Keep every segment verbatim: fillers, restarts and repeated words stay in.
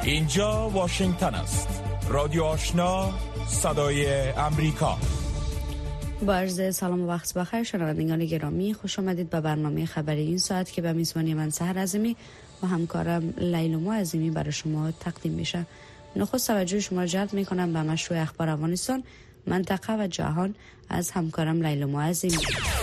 اینجا واشنگتن است. رادیو آشنا، صدای امریکا. با عرض سلام و وقت بخیر شنوندگان گرامی، خوش آمدید به برنامه خبری این ساعت که به میزبانی من سحر عظیمی و همکارم لیلما عظیمی برای شما تقدیم میشه. نخست توجه شما را جلب میکنم به مشروع اخبار افغانستان، منطقه و جهان از همکارم لیلما عظیمی.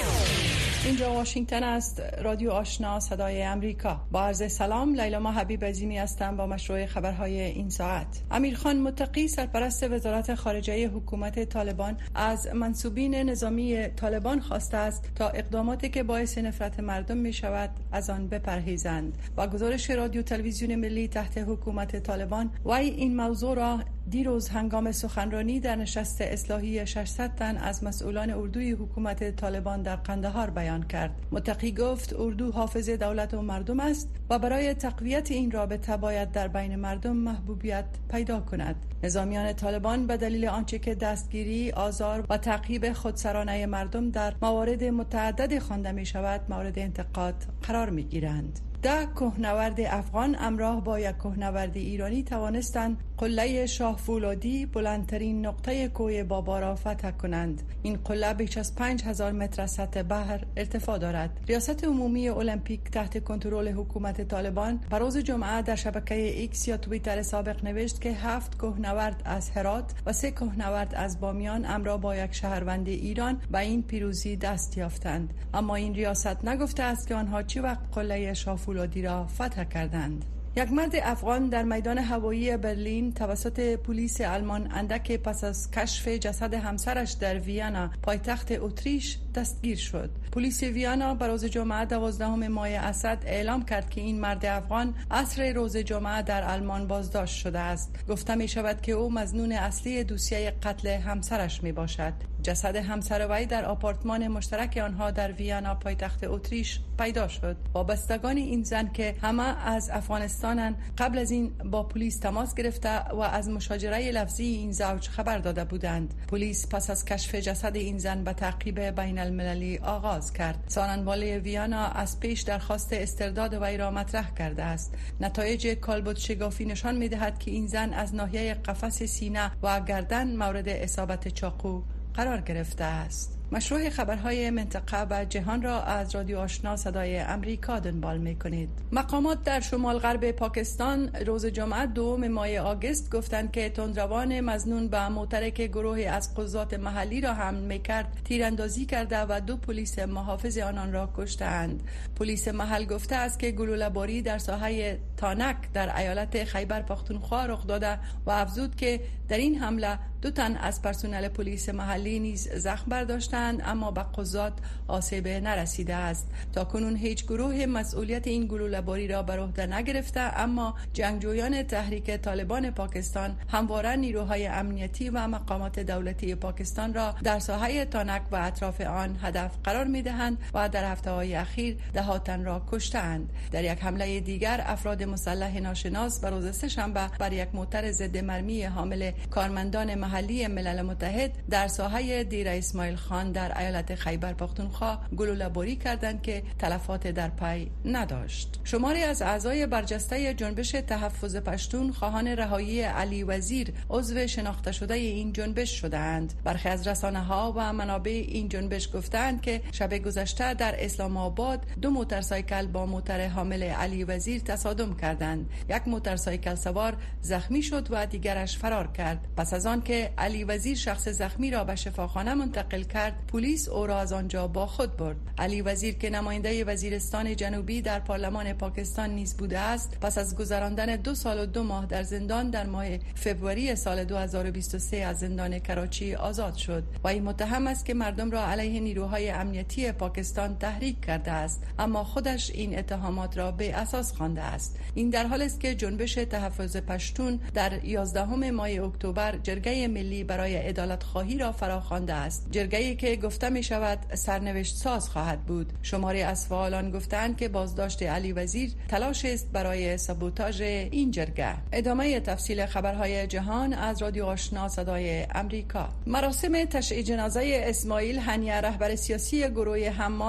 اینجا واشنگتن است. رادیو آشنا، صدای امریکا. با عرض سلام، لیلما حبیب عظیمی هستم با مشروع خبرهای این ساعت. امیر خان متقی، سرپرست وزارت خارجه حکومت طالبان، از منسوبین نظامی طالبان خواسته است تا اقداماتی که باعث نفرت مردم می شود از آن بپرهیزند. با گزارش رادیو تلویزیون ملی تحت حکومت طالبان، وی این موضوع را دیروز هنگام سخنرانی در نشست اصلاحی ششصد تن از مسئولان اردوی حکومت طالبان در قندهار بیان کرد. متقی گفت اردو حافظ دولت و مردم است و برای تقویت این رابطه باید در بین مردم محبوبیت پیدا کند. نظامیان طالبان به دلیل آنچه که دستگیری، آزار و تعقیب خودسرانه مردم در موارد متعدد خوانده می شود مورد انتقاد قرار می گیرند. ده کوهنورد افغان همراه با یک کوهنورد ایرانی توانستند قله شاه فولادی، بلندترین نقطه کوه بابا را فتح کنند. این قله بیش از پنج هزار متر از سطح بحر ارتفاع دارد. ریاست عمومی المپیک تحت کنترل حکومت طالبان بر روز جمعه در شبکه ایکس یا توییتر سابق نوشت که هفت کوهنورد از هرات و سه کوهنورد از بامیان همراه با یک شهروند ایران به این پیروزی دست یافتند. اما این ریاست نگفته است که آنها چه وقت قله شاه فولادی را فتح کردند. یک مرد افغان در میدان هوایی برلین توسط پلیس آلمان اندک پس از کشف جسد همسرش در ویانا پایتخت اتریش دستگیر شد. پلیس ویانا بر روز جمعه دوازدهم ماه اسد اعلام کرد که این مرد افغان عصر روز جمعه در آلمان بازداشت شده است. گفته می شود که او مظنون اصلی دوسیه قتل همسرش می باشد. جسد همسر وی در آپارتمان مشترک آنها در ویانا پایتخت اتریش پیدا شد. وابستگان این زن که همه از افغانستان قبل از این با پلیس تماس گرفته و از مشاجره لفظی این زوج خبر داده بودند. پلیس پس از کشف جسد این زن به تعقیب بین المللی آغاز کرد. سخنگوی ویانا از پیش درخواست استرداد وی را مطرح کرده است. نتایج کالبد شگافی نشان می‌دهد که این زن از ناحیه قفس سینه و گردن مورد اصابت چاقو قرار گرفته است. مشروع خبرهای منطقه و جهان را از رادیو آشنا صدای امریکا دنبال می‌کنید. مقامات در شمال غرب پاکستان روز جمعه دوم ماه آگوست گفتند که تندروان مظنون به موتر که گروهی از قضات محلی را حمل می‌کرد تیراندازی کرده و دو پلیس محافظ آنان را کشتند. پلیس محل گفته است که گلوله‌باری در ساحه تانک در ایالت خیبر پختونخوا رخ داده و افزود که در این حمله دو تن از پرسنل پلیس محلی نیز زخم برداشتند، اما به قضات آسیب نرسیده است. تا کنون هیچ گروه مسئولیت این گلوله‌باری را بر عهده نگرفته، اما جنگجویان تحریک طالبان پاکستان همواره نیروهای امنیتی و مقامات دولتی پاکستان را در ساحه تانک و اطراف آن هدف قرار می‌دهند و در هفته‌های اخیر ده ها تن را کشتند. در یک حمله دیگر افراد مسلح ناشناس بر روز سه‌شنبه بر یک موتر ضد مرمی حامل کارمندان محلی ملل متحد در ساحه دیر اسماعیل خان در ایالت خیبر پختونخوا گلوله‌باری کردند که تلفات در پی نداشت. شماری از اعضای برجسته جنبش تحفظ پشتون خواهان رهایی علی وزیر عضو شناخته شده این جنبش شدند. برخی از رسانه‌ها و منابع این جنبش گفتند که شب گذشته در اسلام آباد دو موتورسایکل با موتر حامل علی وزیر تصادم کردند. یک موتورسایکل سوار زخمی شد و دیگرش فرار کرد. پس از آن که علی وزیر شخص زخمی را به شفاخانه منتقل کرد، پلیس او را از آنجا با خود برد. علی وزیر که نماینده وزیرستان جنوبی در پارلمان پاکستان نیز بوده است، پس از گذراندن دو سال و دو ماه در زندان در ماه فوریه سال دو هزار و بیست و سه از زندان کراچی آزاد شد و این متهم است که مردم را علیه نیروهای امنیتی پاکستان تحریک کرده است، اما خودش این اتهامات را بی اساس خوانده است. این در حالی است که جنبش تحفظ پشتون در یازدهم ماه اکتبر جرگه ملی برای عدالت خواهی را فراخوانده است. جرگه‌ای که گفته می شود سرنوشت ساز خواهد بود. شماری از فعالان گفتند که بازداشت علی وزیر تلاش است برای سابوتاژ این جرگه. ادامه تفصیل خبرهای جهان از رادیو آشنا صدای امریکا. مراسم تشییع جنازه اسماعیل هنیه رهبر سیاسی گروه حماس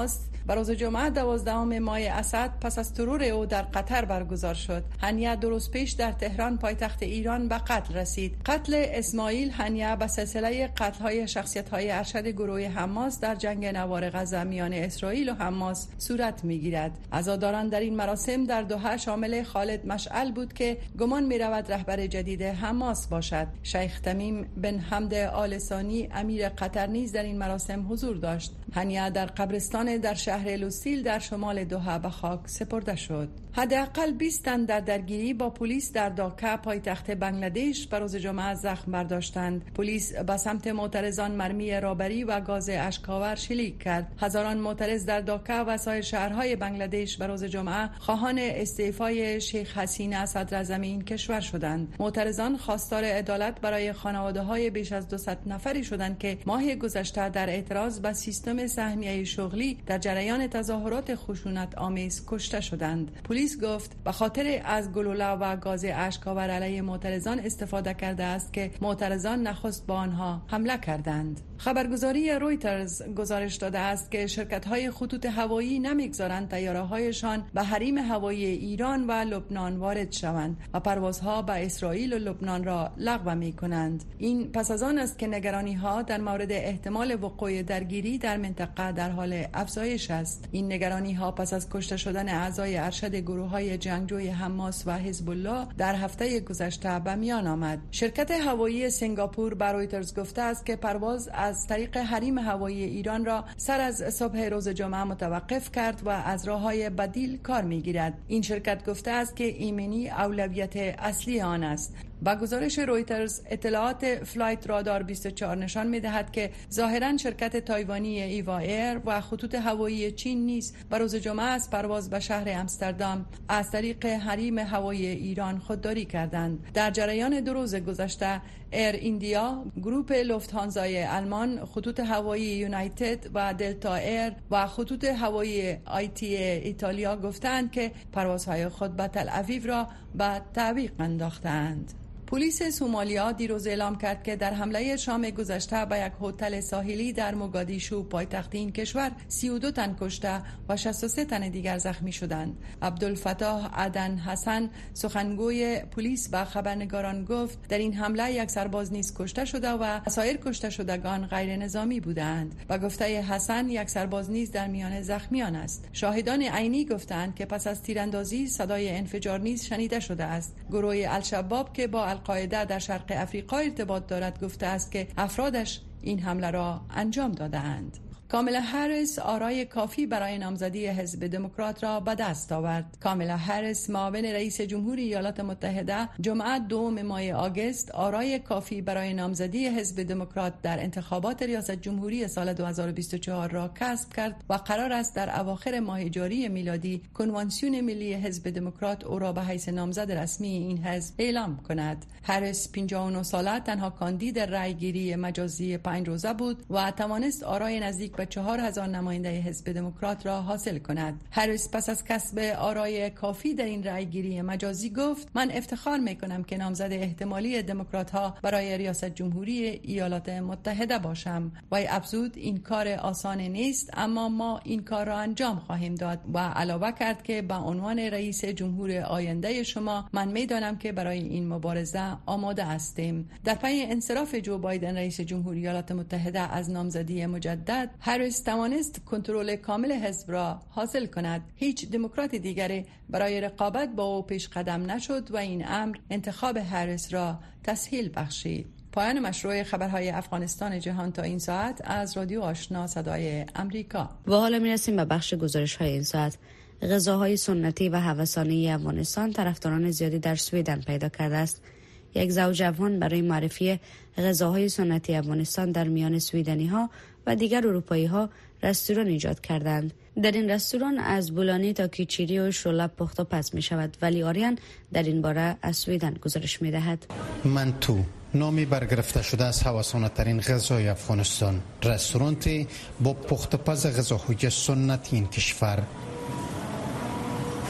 بر روز جمعه دوازدهم ماه اسد پس از ترور او در قطر برگزار شد. هنیه دو روز پیش در تهران پایتخت ایران به قتل رسید. قتل اسماعیل هنیه به سلسله قتل‌های شخصیت‌های ارشد گروه حماس در جنگ نوار غزه میان اسرائیل و حماس صورت می‌گیرد. عزاداران در این مراسم در دوحه شامل خالد مشعل بود که گمان می‌رود رهبر جدید حماس باشد. شیخ تمیم بن حمد آل ثانی امیر قطر نیز در این مراسم حضور داشت. هنیه در قبرستان در شهر لوسیل در شمال دوحه به خاک سپرده شد. حداقل بیست تن در درگیری با پلیس در داکا پایتخت بنگلادش به روز جمعه زخم برداشتند. پلیس به سمت معترضان مرمی رابری و گاز اشک‌آور شلیک کرد. هزاران معترض در داکا و سایر شهرهای بنگلادش به روز جمعه خواهان استعفای شیخ حسینه صدراعظم این کشور شدند. معترضان خواستار عدالت برای خانواده‌های بیش از دویست نفری شدند که ماه گذشته در اعتراض به سیستم سهمیه شغلی در جریان تظاهرات خشونت آمیز کشته شدند. پلیس گفت به خاطر از گلوله و گاز اشک‌آور علیه معترضان استفاده کرده است که معترضان نخست با آنها حمله کردند. خبرگزاری رویترز گزارش داده است که شرکت‌های خطوط هوایی نمی‌گذارند طیاره‌هایشان به حریم هوایی ایران و لبنان وارد شوند و پروازها به اسرائیل و لبنان را لغو می‌کنند. این پس از آن است که نگرانی‌ها در مورد احتمال وقوع درگیری در منطقه در حال افزایش است. این نگرانی‌ها پس از کشته شدن اعضای ارشد گروه‌های جنگجوی حماس و حزب الله در هفته گذشته به میان آمد. شرکت هوایی سنگاپور به رویترز گفته است که پرواز از طریق حریم هوایی ایران را سر از صبح روز جمعه متوقف کرد و از راه‌های بدیل کار می‌گیرد. این شرکت گفته است که ایمنی اولویت اصلی آن است. با گزارش رویترز اطلاعات فلایت رادار بیست و چهار نشان می‌دهد که ظاهراً شرکت تایوانی ایوا ایر و خطوط هوایی چین نیز به روز جمعه از پرواز به شهر امستردام از طریق حریم هوایی ایران خودداری کردند. در جریان دو روز گذشته ایر ایندیا، گروپ لوفت‌هانزای آلمان، خطوط هوایی یونایتد و دلتا ایر و خطوط هوایی آی تی ایتالیا گفتند که پروازهای خود به تل آویو را به تعویق انداختند. پلیس سومالیا دیروز اعلام کرد که در حمله شام گذشته به یک هتل ساحلی در موگادیشو پایتخت این کشور سی و دو تن کشته و شصت و سه تن دیگر زخمی شدند. عبدالفتاح عدن حسن سخنگوی پلیس به خبرنگاران گفت در این حمله یک سرباز نیز کشته شده و سایر کشته شدگان غیر نظامی بودند. با گفته حسن یک سرباز نیز در میان زخمیان است. شاهدان عینی گفتند که پس از تیراندازی صدای انفجار نیز شنیده شده است. گروه الشباب که با القاعده در شرق افریقا ارتباط دارد گفته است که افرادش این حمله را انجام دادند. کامالا هریس آرای کافی برای نامزدی حزب دموکرات را به دست آورد. کامالا هریس معاون رئیس جمهوری ایالات متحده جمعه دوم ماه آگوست آرای کافی برای نامزدی حزب دموکرات در انتخابات ریاست جمهوری سال دو هزار و بیست و چهار را کسب کرد و قرار است در اواخر ماه جاری میلادی کنوانسیون ملی حزب دموکرات او را به حیث نامزد رسمی این حزب اعلام کند. هریس پنجاه و نه ساله تنها کاندید رأیگیری مجازی پنج روزه بود و توانست آرای نزدیک به چهار هزار نماینده حزب دموکرات را حاصل کند. هریس پس از کسب آرای کافی در این رأیگیری مجازی گفت من افتخار میکنم که نامزد احتمالی دموکرات ها برای ریاست جمهوری ایالات متحده باشم. و افزود این کار آسان نیست اما ما این کار را انجام خواهیم داد و علاوه کرد که به عنوان رئیس جمهور آینده شما من میدانم که برای این مبارزه آماده هستیم. در پی انصراف جو بایدن رئیس جمهوری ایالات متحده از نامزدی مجدد هریس توانست کنترل کامل حزب را حاصل کند. هیچ دموکرات دیگری برای رقابت با او پیش قدم نشد و این امر انتخاب هریس را تسهیل بخشید. پایان مشروع خبرهای افغانستان جهان تا این ساعت از رادیو آشنا صدای امریکا. و حالا میرسیم به بخش گزارش های این ساعت. غذاهای سنتی و هوسانه افغانستان طرفداران زیادی در سویدن پیدا کرده است. یک زوج افغان برای معرفی غذاهای سنتی افغانستان در میان سویدنی ها و دیگر اروپایی ها رستوران ایجاد کردند. در این رستوران از بولانی تا کیچیری و شلاب پخت و پز می شود. ولی آریان در این باره از سویدن گزارش می دهد. منتو نامی برگرفته شده از هوسانه ترین غذای افغانستان، رستورانتی با پخت و پز غذاهای سنتی این کشور.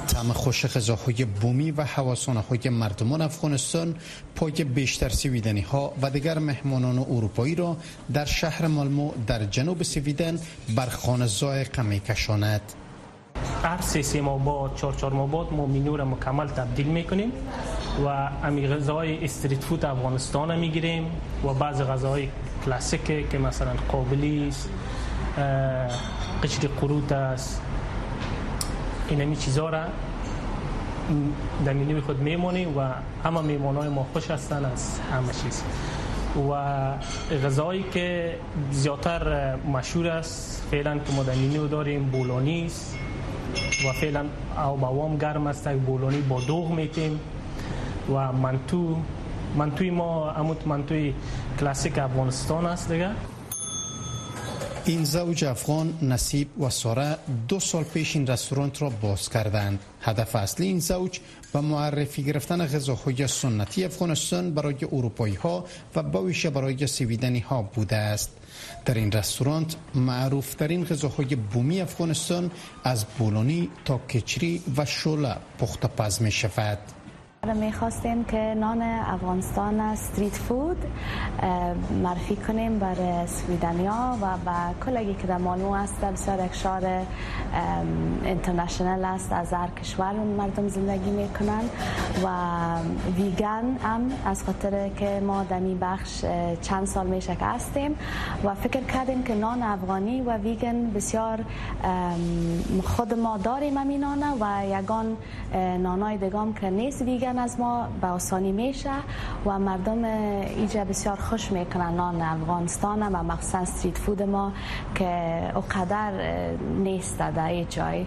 طعم خوش غذاهای بومی و هواسانه‌های مردمان افغانستان پای بیشتر سویدنی ها و دیگر مهمانان اروپایی را در شهر مالمو در جنوب سویدن بر خانه ذائقه می‌کشاند. هر سه سه ماه بعد چهار چهار ماه بعد ما منو را مکمل تبدیل میکنیم و امی غذاهای استریت فود افغانستان میگیریم و بعض غذاهای کلاسیک که مثلا قابلی است، قشر قروت است، اینمی چیزا را در منوی خود میمونیم و همه میمانای ما خوش هستن از همه چیز. و غذایی که زیادتر مشهور است فعلا که ما در منو داریم بولونی است و فعلا او بوام گرم است، بولونی با دوغ میتیم و منتو منتوی ما اموت منتوی کلاسیک افغانستان است دیگه. این زوج افغان نصیب و ساره دو سال پیش این رستوران را باز کردند. هدف اصلی این زوج به معرفی گرفتن غذاهای سنتی افغانستان برای اروپایی ها و به ویژه برای سویدنی ها بوده است. در این رستوران معروف ترین غذاهای بومی افغانستان از بولونی تا کچری و شوله پخته پز می شود. میخواستیم که نان افغانستان استریت فود معرفی کنیم برای سویدنیا و با کلگی که در مالمو است. بسیار یک شهر اینترنشنال است، از هر کشور مردم زندگی میکنن و ویگن هم از خاطر که ما در این بخش چند سال میشه که هستیم و فکر کردیم که نان افغانی و ویگن بسیار خود ما داریم همین نان و یگان نانای دیگام که نیست ویگن از ما به آسانی میشه و مردم اینجا بسیار خوش میکنن نان افغانستان و مخصوصا استریت فود ما که اقدر نیست در ای جای.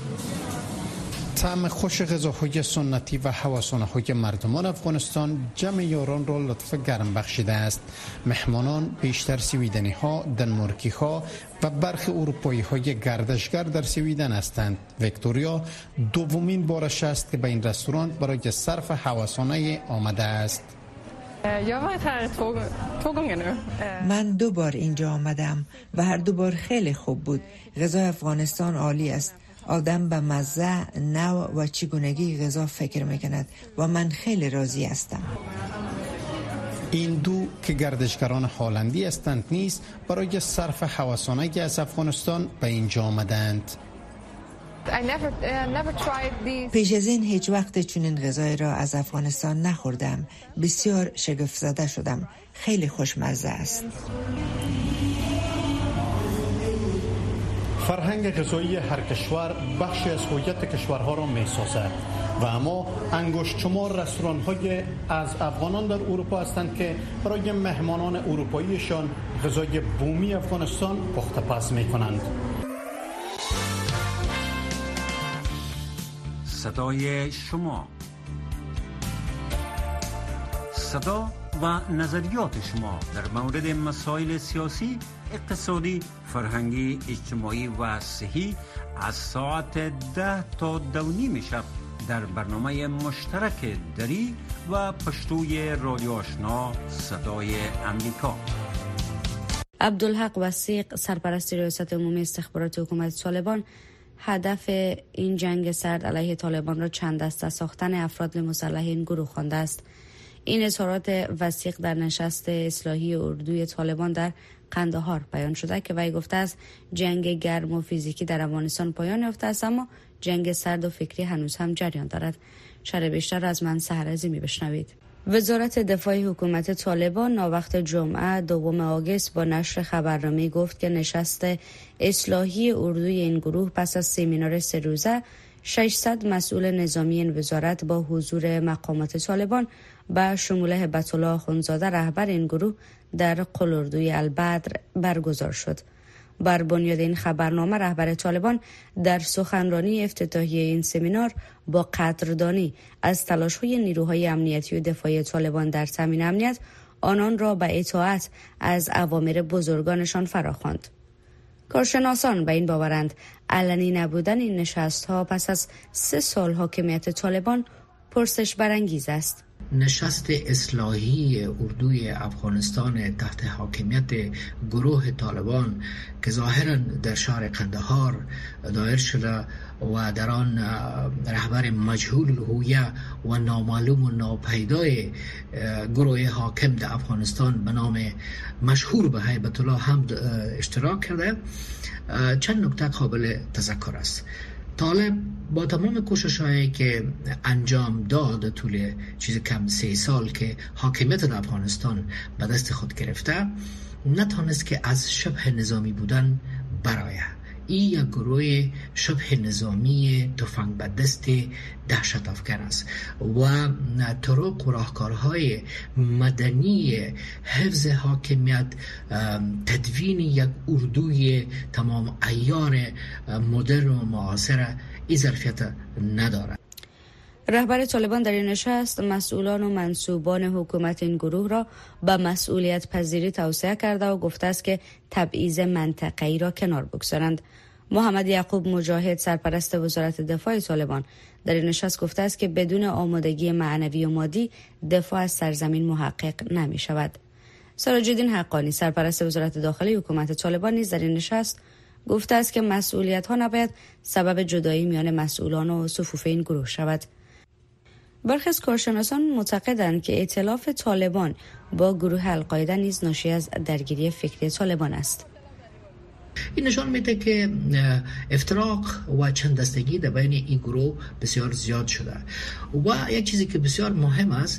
طعم خوش غذاهای سنتی و هواسانه‌های مردمان افغانستان جمع یاران را لطف گرم بخشیده است. مهمانان بیشتر سویدنی ها، دنمارکی ها و برخی اروپایی های گردشگر در سویدن هستند. ویکتوریا دومین بارش است که به این رستوران برای صرف هواسانه آمده است. من دو بار اینجا آمدم و هر دو بار خیلی خوب بود. غذای افغانستان عالی است. آدم به مزه، نوع و چگونگی غذا فکر میکند و من خیلی راضی هستم. این دو که گردشگران هالندی هستند نیز برای صرف هواسانه از افغانستان به اینجا آمدند. پیش از این هیچ وقت چنین غذای را از افغانستان نخوردم. بسیار شگفت زده شدم. خیلی خوشمزه است. فرهنگ غذایی هر کشور بخشی از هویت کشورها را می‌سازد و اما انگشت شمار رستوران‌های از افغانان در اروپا هستند که برای مهمانان اروپاییشان غذای بومی افغانستان پخته پز می‌کنند. صدای شما، صدا و نظریات شما در مورد مسائل سیاسی، اقتصادی، فرهنگی، اجتماعی و صحی از ساعت ده تا دو نیم شب در برنامه مشترک دری و پشتوی رادیو آشنا صدای امریکا. عبدالحق وثیق، سرپرست ریاست عمومی استخبارات حکومت طالبان، هدف این جنگ سرد علیه طالبان را چند دسته ساختن افراد مسلح این گروه خوانده است. این اظهارات وثیق در نشست اصلاحی اردوی طالبان در قندهار بیان شده که وی گفته است جنگ گرم و فیزیکی در افغانستان پایان یافته است، اما جنگ سرد و فکری هنوز هم جریان دارد. شرح بیشتر از من سحر عظیمی بشنوید. وزارت دفاع حکومت طالبان ناوقت جمعه دوم آگوست با نشر خبرنامه گفت که نشست اصلاحی اردوی این گروه پس از سمینار سه روزه ششصد مسئول نظامی این وزارت با حضور مقامات طالبان به شمول هبت الله آخوندزاده رهبر این گروه در قلاردوی البدر برگزار شد. بر بنیاد این خبرنامه رهبر طالبان در سخنرانی افتتاحیه این سمینار با قدردانی از تلاش‌های نیروهای امنیتی و دفاعی طالبان در تامین امنیت آنان را به اطاعت از اوامر بزرگانشان فراخواند. کارشناسان به این باورند علنی نبودن این نشست‌ها پس از سه سال حاکمیت طالبان پرسش برانگیز است. نشست اصلاحی اردوی افغانستان تحت حاکمیت گروه طالبان که ظاهرا در شهر قندهار دایر شده و در آن رهبر مجهول الهویه و نامعلوم و ناپیدای گروه حاکم در افغانستان به نام مشهور به هیبت الله حمد اشتراک کرده، چند نکته قابل تذکر است. طالب با تمام کوشش‌هایی که انجام داد طول چیز کم سه سال که حاکمیت در افغانستان به دست خود گرفته، نتونست که از شبه نظامی بودن برآید. این یک گروه شبه نظامی تفنگ به دست دهشت افکن است و طرق و راهکارهای مدنی حفظ حاکمیت، تدوین یک اردوی تمام عیار مدرن و معاصر این ظرفیت ندارد. رهبر طالبان در این نشست مسئولان و منصوبان حکومت این گروه را به مسئولیت پذیری توصیه کرده و گفته است که تبعیض منطقه‌ای را کنار بگذارند. محمد یعقوب مجاهد سرپرست وزارت دفاع طالبان در این نشست گفته است که بدون آمادگی معنوی و مادی دفاع از سرزمین محقق نمی شود. سراج الدین حقانی سرپرست وزارت داخلی حکومت طالبان نیز در این نشست گفته است که مسئولیت ها نباید سبب جدایی میان مسئولان و صفوف این گروه شود. برخی از کارشناسان معتقدند که ائتلاف طالبان با گروه القاعده نیز ناشی از درگیری فکری طالبان است. این نشان میده که افتراق و چند دستگی در بین این گروه بسیار زیاد شده و یک چیزی که بسیار مهم است،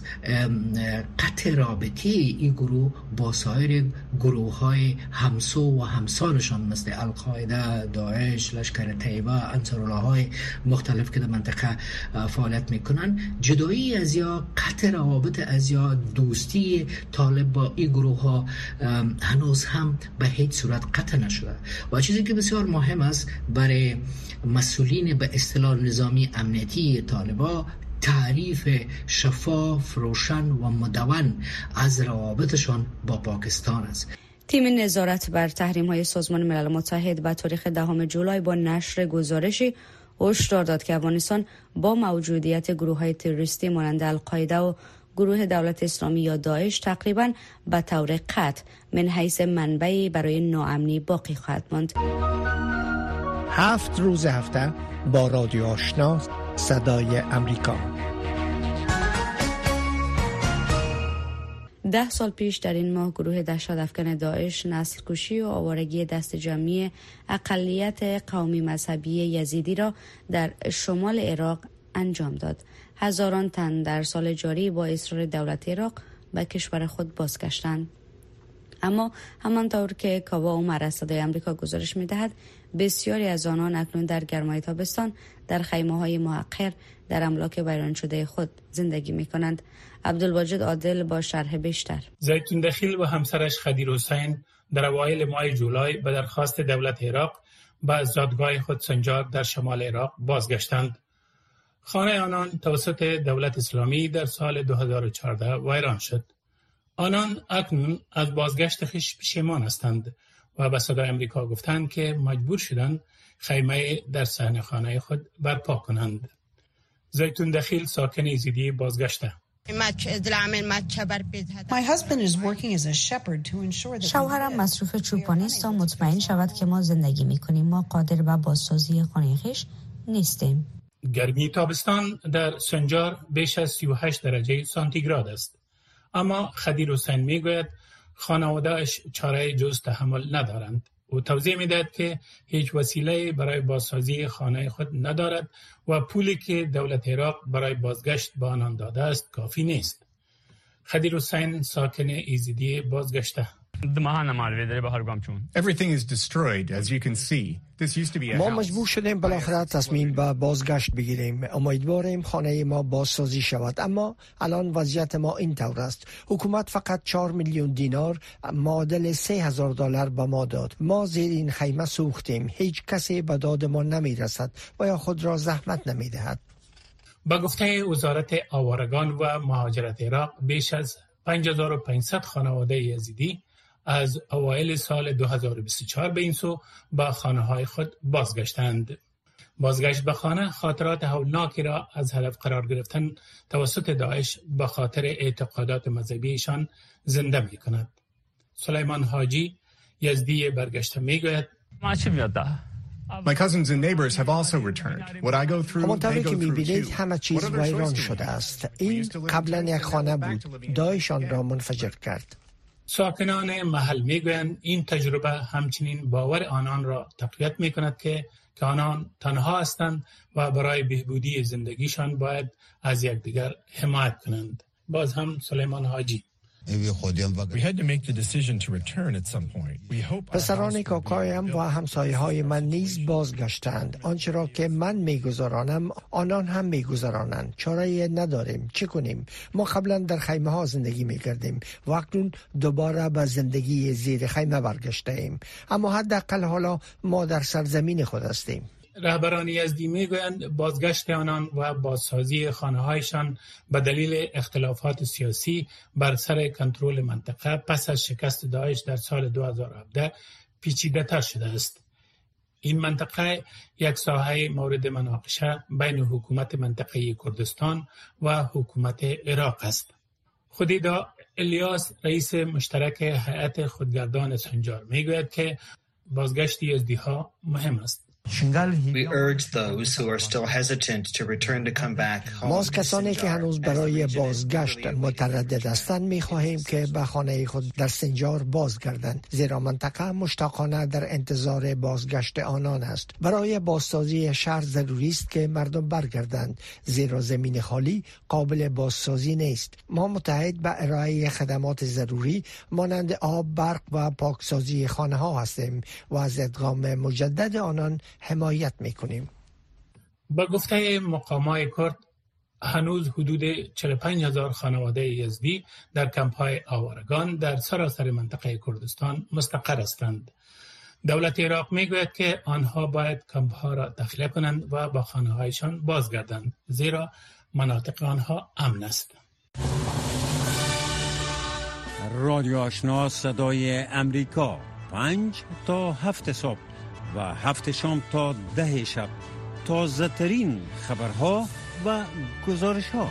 قطع رابطه این گروه با سایر گروه های همسو و همسانشان مثل القاعده، داعش، لشکر طیبه، انصارالله های مختلف که در منطقه فعالیت میکنن. جدایی از یا قطع روابط از یا دوستی طالب با این گروه ها هنوز هم به هیچ صورت قطع نشده و چیزی که بسیار مهم است برای مسئولین به اصطلاح نظامی امنیتی طالبان، تعریف شفاف، روشن و مدون از روابطشان با پاکستان است. تیم نظارت بر تحریم‌های سازمان ملل متحد به تاریخ دهم جولای با نشر گزارشی هشدار داد که افغانستان با موجودیت گروه‌های تروریستی مانند القاعده و گروه دولت اسلامی یا داعش تقریباً به طور قطع من حیث منبعی برای ناامنی باقی خواهد ماند. هفت روز هفته با رادیو آشنا صدای امریکا. ده سال پیش در این ماه گروه دهشت افکن داعش نسل کشی و آوارگی دست جمعی اقلیت قومی مذهبی یزیدی را در شمال عراق انجام داد. هزاران تن در سال جاری با اصرار دولت عراق به کشور خود بازگشتند. اما همانطور که کاوا عمر از صدای امریکا گزارش می‌دهد، بسیاری از آنان اکنون در گرمای تابستان در خیمه‌های محقر در املاک ویران شده خود زندگی می‌کنند. عبدالواجد عادل با شرح بیشتر. زیتون دخیل و همسرش خدیر حسین در اوایل ماه جولای به درخواست دولت عراق به زادگاه خود سنجار در شمال عراق بازگشتند. خانه آنان توسط دولت اسلامی در سال دو هزار و چهارده ویران شد. آنان اکنون از بازگشت خویش پشیمان هستند و به صدای امریکا گفتند که مجبور شدند خیمه در صحن خانه خود برپا کنند. زیتون دخیل ساکن یزیدی بازگشته. شوهرم مصروف چوپانی است تا مطمئن شود که ما زندگی می‌کنیم. ما قادر به بازسازی خانه خویش نیستیم. گرمی تابستان در سنجار بیش از سی و هشت درجه سانتیگراد است. اما خدیر حسین میگوید خانواده‌اش چاره جز تحمل ندارند. او توضیح میدهد که هیچ وسیله برای بازسازی خانه خود ندارد و پولی که دولت عراق برای بازگشت به آنان داده است کافی نیست. خدیر حسین ساکن یزیدی بازگشته. Everything is destroyed, as you can see. This used to be a ما house. مجبور شدیم بالاخره تصمیم به بازگشت بگیریم. امیدواریم خانه ما بازسازی شود، اما الان وضعیت ما این طور است. حکومت فقط چهار میلیون دینار معادل سه هزار دلار به ما داد. ما زیر این خیمه سوختیم. هیچ کسی به داد ما نمی رسد و یا خود را زحمت نمی دهد. با گفته وزارت آوارگان و مهاجرت عراق، بیش از پنج هزار و پانصد خانواده یزیدی از اوایل سال دو هزار و بیست و چهار به این سو با خانه‌های خود بازگشتند. بازگشت به خانه خاطرات هولناکی را از هدف قرار گرفتن توسط داعش به خاطر اعتقادات مذهبیشان زنده می کند. سلیمان حاجی یزدی برگشته می گوید My cousins and neighbors have also returned. What I go through, they go through too. همه چیز ویران شده است. این قبلا یک خانه بود. داعش آن را منفجر کرد. ساکنان محل میگویند این تجربه همچنین باور آنان را تقویت می کند که که آنان تنها هستند و برای بهبودی زندگیشان باید از یکدیگر حمایت کنند. باز هم سلیمان حاجی We had to make the decision to return at some point. We hope پسران کاکایم و همسایه های من نیز بازگشتند. آنچه را که من میگذرانم آنان هم میگذرانند. چاره‌ای نداریم. چه کنیم؟ ما قبلا در خیمه ها زندگی میکردیم و اکنون دوباره به زندگی زیر خیمه برگشته ایم. اما حداقل حالا ما در سرزمین خود هستیم. رهبران یزدی میگویند بازگشت آنان و بازسازی خانه‌هایشان به دلیل اختلافات سیاسی بر سر کنترل منطقه پس از شکست داعش در سال دو هزار و هفده پیچیده‌تر شده است. این منطقه یک ساحه مورد مناقشه بین حکومت منطقه کردستان و حکومت عراق است. خودیدا الیاس رئیس مشترک هیئت خودگردان سنجار میگوید که بازگشت یزدی‌ها مهم است. We urge those who are still hesitant to return to come back home. ما از کسانی که هنوز برای بازگشت متردد هستند می‌خواهیم که به خانه خود در سنجار بازگردند، زیرا منطقه مشتاقانه در انتظار بازگشت آنان است. برای بازسازی شهر ضروری است که مردم برگردند، زیرا زمین خالی قابل بازسازی نیست. ما متعهد به ارائه خدمات ضروری مانند آب، برق و پاکسازی خانه‌ها هستیم و از ادغام مجدد آنان حمایت میکنیم. با گفته مقامات کرد هنوز حدود چهل و پنج هزار خانواده یزدی در کمپ‌های آوارگان در سراسر منطقه کردستان مستقر هستند. دولت عراق میگوید که آنها باید کمپ‌ها را تخلیه کنند و با خانه‌هایشان بازگردند، زیرا مناطق آنها امن است. رادیو آشنا صدای امریکا، پنج تا هفت صبح و هفت شام تا ده شب، تازه ترین خبرها و گزارش ها.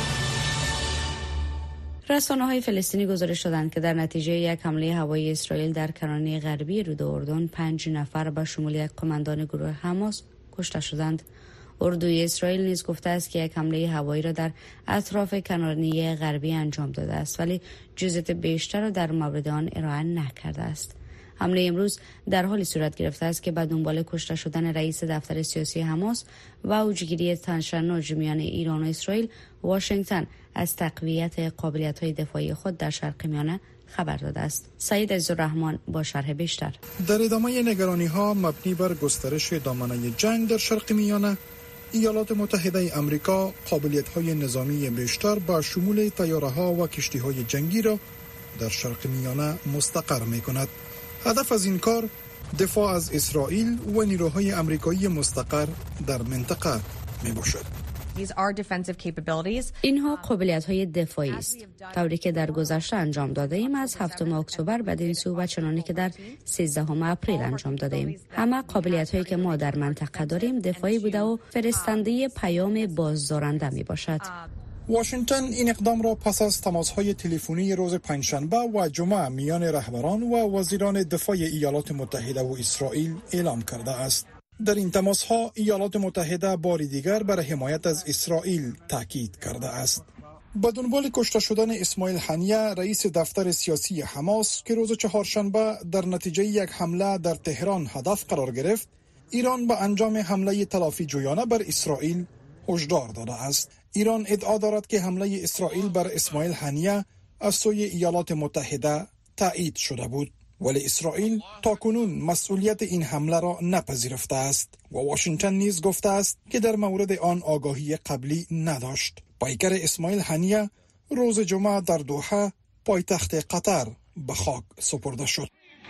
رسانه های فلسطینی گزارش دادند که در نتیجه یک حمله هوایی اسرائیل در کرانه غربی رود اردن پنج نفر به شمول یک قماندان گروه حماس کشته شدند. اردوی اسرائیل نیز گفته است که یک حمله هوایی را در اطراف کرانه غربی انجام داده است، ولی جزئیات بیشتر را در مورد آن ارائه نکرده است. حمله امروز در حالی صورت گرفته است که به دنبال کشته شدن رئیس دفتر سیاسی حماس و اوجگیری تنش‌ناج میان ایران و اسرائیل، واشنگتن از تقویت قابلیت‌های دفاعی خود در شرق میانه خبر داده است. سعید عزالرحمن با شرح بیشتر. در ادامه نگرانی‌ها مبنی بر گسترش دامنه جنگ در شرق میانه، ایالات متحده آمریکا قابلیت‌های نظامی بیشتر با شمول طیاره‌ها و کشتی‌های جنگی را در شرق میانه مستقر می‌کند. هدف از این کار دفاع از اسرائیل و نیروهای آمریکایی مستقر در منطقه می باشد. اینها قابلیت‌های دفاعی است، طوری که در گذشته انجام داده ایم از هفتم اکتبر بدین سو و چنانی که در سیزدهم اپریل انجام داده ایم. همه قابلیت‌هایی که ما در منطقه داریم دفاعی بوده و فرستنده پیام بازدارنده می باشد. واشنگتن این اقدام را پس از تماس‌های تلفنی روز پنجشنبه و جمعه میان رهبران و وزیران دفاع ایالات متحده و اسرائیل اعلام کرده است. در این تماس‌ها ایالات متحده بار دیگر بر حمایت از اسرائیل تاکید کرده است. با دنبال کشته شدن اسماعیل هنیه، رئیس دفتر سیاسی حماس که روز چهارشنبه در نتیجه یک حمله در تهران هدف قرار گرفت، ایران به انجام حمله تلافی جویانه بر اسرائیل هشدار داده است. ایران ادعا دارد که حمله اسرائیل بر اسماعیل هنیه از سوی ایالات متحده تایید شده بود، ولی اسرائیل تاکنون مسئولیت این حمله را نپذیرفته است و واشنگتن نیز گفته است که در مورد آن آگاهی قبلی نداشت. پیکر اسماعیل هنیه روز جمعه در دوحه پایتخت قطر به خاک سپرده شد.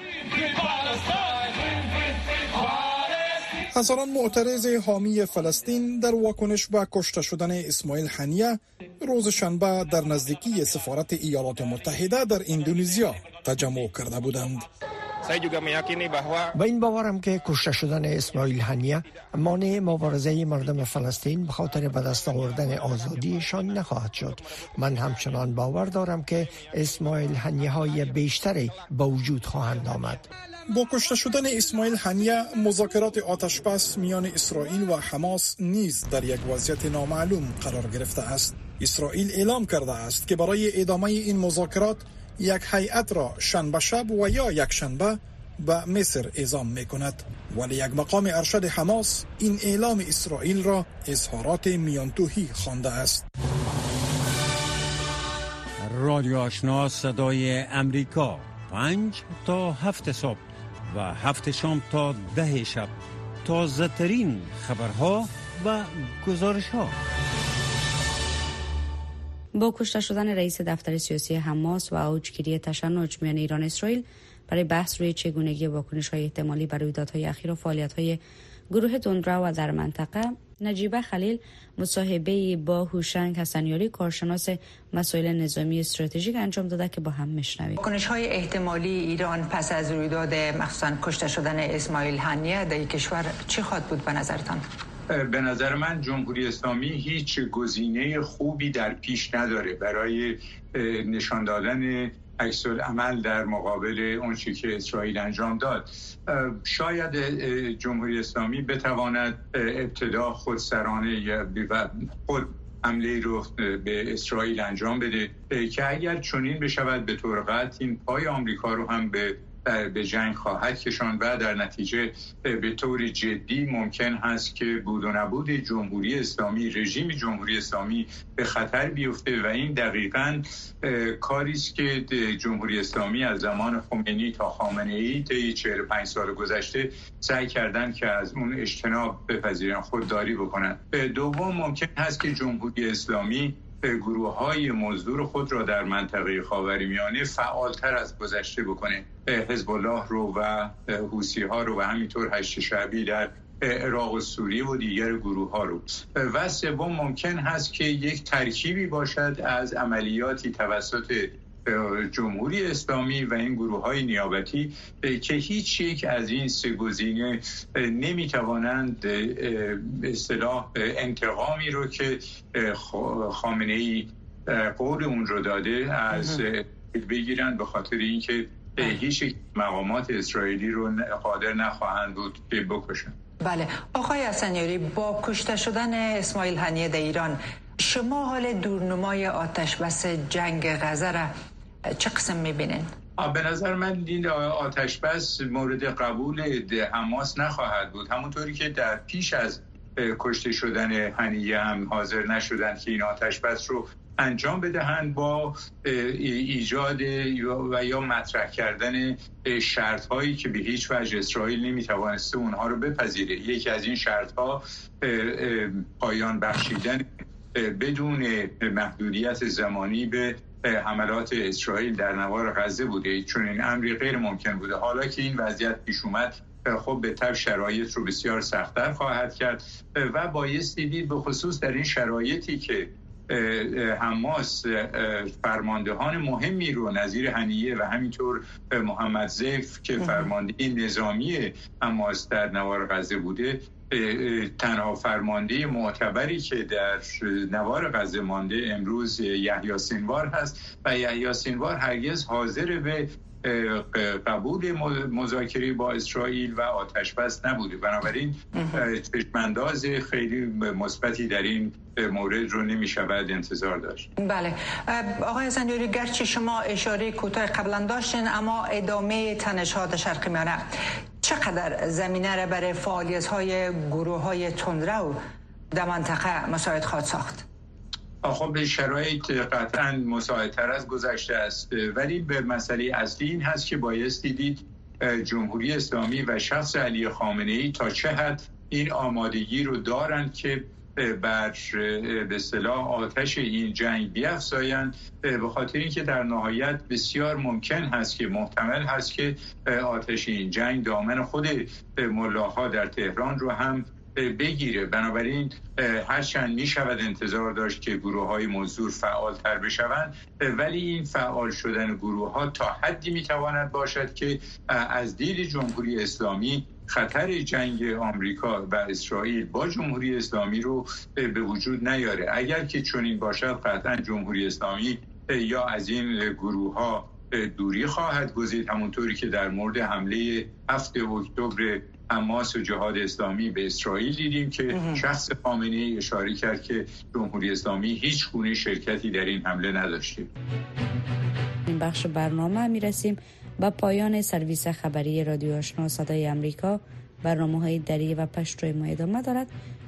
هزاران معترض حامی فلسطین در واکنش به کشته شدن اسماعیل هنیه روز شنبه در نزدیکی سفارت ایالات متحده در اندونزیا تجمع کرده بودند. با این باورم که کشته شدن اسماعیل هنیه مانع مبارزه مردم فلسطین به خاطر به دست آوردن آزادیشان نخواهد شد. من همچنان باور دارم که اسماعیل هنیه های بیشتری به وجود خواهند آمد. با کشته شدن اسماعیل هنیه مذاکرات آتشبس میان اسرائیل و حماس نیز در یک وضعیت نامعلوم قرار گرفته است. اسرائیل اعلام کرده است که برای ادامه این مذاکرات یک هیئت را شنبه شب و یا یک شنبه به مصر اعزام می کند. ولی یک مقام ارشد حماس این اعلام اسرائیل را اظهارات میانتوهی خوانده است. رادیو آشنا صدای امریکا، پنج تا هفت صبح و هفت شام تا ده شب، تازه ترین خبرها و گزارش ها. با کشته شدن رئیس دفتر سیاسی حماس و اوجگیری تشنج میان ایران و اسرائیل برای بحث روی چگونگی واکنش‌های احتمالی برای رویدادهای اخیر و فعالیت‌های گروه تندرو در منطقه، نجیبه خلیل مصاحبه‌ای با هوشنگ حسنیاری کارشناس مسائل نظامی استراتژیک انجام داده که با هم میشنویم. واکنش‌های احتمالی ایران پس از رویداد مخصوصاً کشته شدن اسماعیل هنیه در کشور چی خواهد بود به نظرتان؟ به نظر من جمهوری اسلامی هیچ گزینه خوبی در پیش نداره برای نشان دادن عکس العمل در مقابل اون چیزی که اسرائیل انجام داد. شاید جمهوری اسلامی بتواند ابتدا خودسرانه یا خود حمله رو به اسرائیل انجام بده که اگر چنین بشود به طور قطع این پای آمریکا رو هم به به جنگ خواهد کشاند و در نتیجه به طور جدی ممکن هست که بود و نبود جمهوری اسلامی، رژیم جمهوری اسلامی به خطر بیفته و این دقیقاً کاری است که جمهوری اسلامی از زمان خمینی تا خامنه‌ای طی چهل و پنج سال گذشته سعی کردند که از اون اجتناب بپذیرن، خودداری بکنن. دوم ممکن هست که جمهوری اسلامی گروه‌های مزدور خود را در منطقه خاورمیانه فعالتر از گذشته بکنه، حزب الله رو و حوثی‌ها رو و همینطور هشت شعبی در عراق و سوریه و دیگر گروه‌ها رو. و سوم ممکن هست که یک ترکیبی باشد از عملیاتی توسط جمهوری اسلامی و این گروه‌های نیابتی که هیچ یک از این سه گزینه نمی‌توانند به اصطلاح انتقامی رو که خامنه‌ای قول اون رو داده از بگیرن، به خاطر اینکه هیچ مقامات اسرائیلی رو قادر نخواهند بود که بکشن. بله آقای حسنیاری، با کشته شدن اسماعیل هنیه در ایران شما حال دورنمای آتش بس جنگ غزه را چه قسم می‌بینین؟ به نظر من این آتش بس مورد قبول حماس نخواهد بود، همونطوری که در پیش از کشته شدن هنیه هم حاضر نشدن که این آتش بس رو انجام بدهند با ایجاد و یا مطرح کردن شرط‌هایی که به هیچ وجه اسرائیل نمی‌توانسته اونها رو بپذیره. یکی از این شرط‌ها پایان بخشیدن بدون محدودیت زمانی به حملات اسرائیل در نوار غزه بوده، چون این امری غیر ممکن بوده. حالا که این وضعیت پیش اومد خب به طب شرایط رو بسیار سخت‌تر خواهد کرد و بایستی دید به خصوص در این شرایطی که حماس فرماندهان مهمی رو نظیر هنیه و همینطور محمد ضیف که فرمانده نظامی حماس در نوار غزه بوده، تنها فرمانده معتبری که در نوار غزه مانده امروز یحیی سینوار هست و یحیی سینوار هرگز حاضر به قبول مذاکره با اسرائیل و آتش بس نبوده. بنابراین چشمانداز خیلی مثبتی در این مورد رو نمی شود انتظار داشت. بله آقای حسنیاری، گرچه شما اشاره کوتاه قبلا داشتین اما ادامه تنش‌ها در شرق میانه چقدر زمینه را برای فعالیت‌های گروه‌های تندرو در منطقه مساعد خواهد ساخت؟ خب شرایط قطعا مساعدتر از گذشته است، ولی به مسئله اصلی این هست که بایستی دید جمهوری اسلامی و شخص علی خامنه‌ای تا چه حد این آمادگی رو دارند که بر به اصطلاح آتش این جنگ بیفزایند، به خاطر اینکه در نهایت بسیار ممکن هست که محتمل هست که آتش این جنگ دامن خود ملاها در تهران رو هم بگیره. بنابراین هرچند می شود انتظار داشت که گروه های مزدور فعال تر بشوند، ولی این فعال شدن گروه ها تا حدی می تواند باشد که از دید جمهوری اسلامی خطر جنگ آمریکا و اسرائیل با جمهوری اسلامی رو به وجود نیاره. اگر که چنین باشد قطعا جمهوری اسلامی یا از این گروه ها دوری خواهد گزید، همونطوری که در مورد حمله هفتم اکتبر حماس و جهاد اسلامی به اسرائیل دیدیم که شخص خامنه‌ای اشاره کرد که جمهوری اسلامی هیچ گونه شرکتی در این حمله نداشته. این بخش برنامه میرسیم به پایان سرویس خبری رادیو آشنا صدای امریکا. برنامه‌های دری و پشتوی ما ادامه دارد.